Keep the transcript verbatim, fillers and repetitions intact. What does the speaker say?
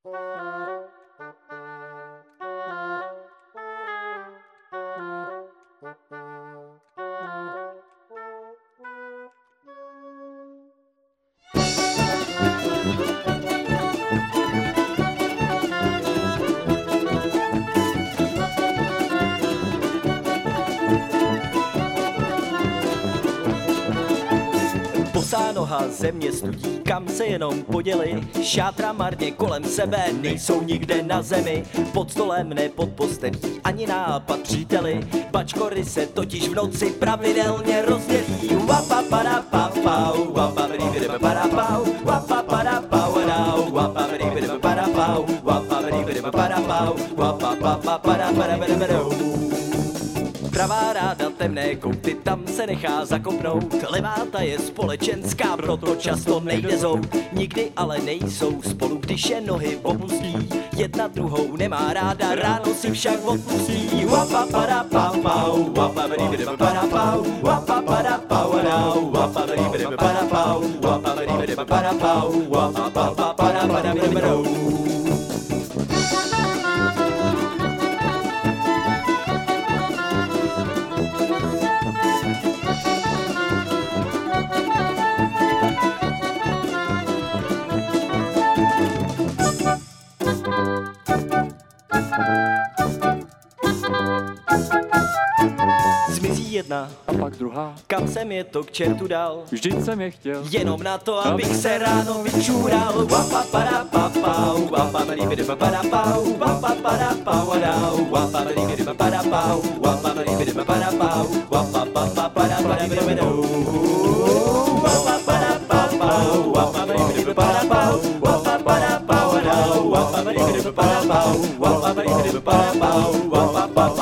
Bosá noha země studí, kam se jenom poděli. Šátra marně kolem sebe, nejsou nikde na zemi. Pod stolem, ne pod postelí, ani nápad příteli. Bačkory se totiž v noci pravidelně rozdělí. Wapa para pau, wapa bidi para pau, wapa para pau, wapa bidi para pau, wapa bidi para pau, wapa para para para. Pravá ráda temné kouty, tam se nechá zakopnout. Levá ta je společenská, proto často nejde zout. Nikdy ale nejsou spolu, když je nohy opustí. Jedna druhou nemá ráda, ráno si však odpustí. Wapa para pau pau, wapa bidi para pau, wapa para pau, wapa bidi para pau, wapa bidi para pau, wapa para para para. Zmizí jedna a pak druhá. Kam jsem je to k čertu dal? Vždyť jsem je chtěl. Jenom na to, abych se ráno vyčůral. Wapa para papau, wapa bidi para pau, wapa para pau, wapa bidi para pau, wapa bidi para pau, wapa para para para. Wapa para papau, wapa bidi para pau, wapa para pau, wapa bidi para pau, wapa bidi para pau, wapa para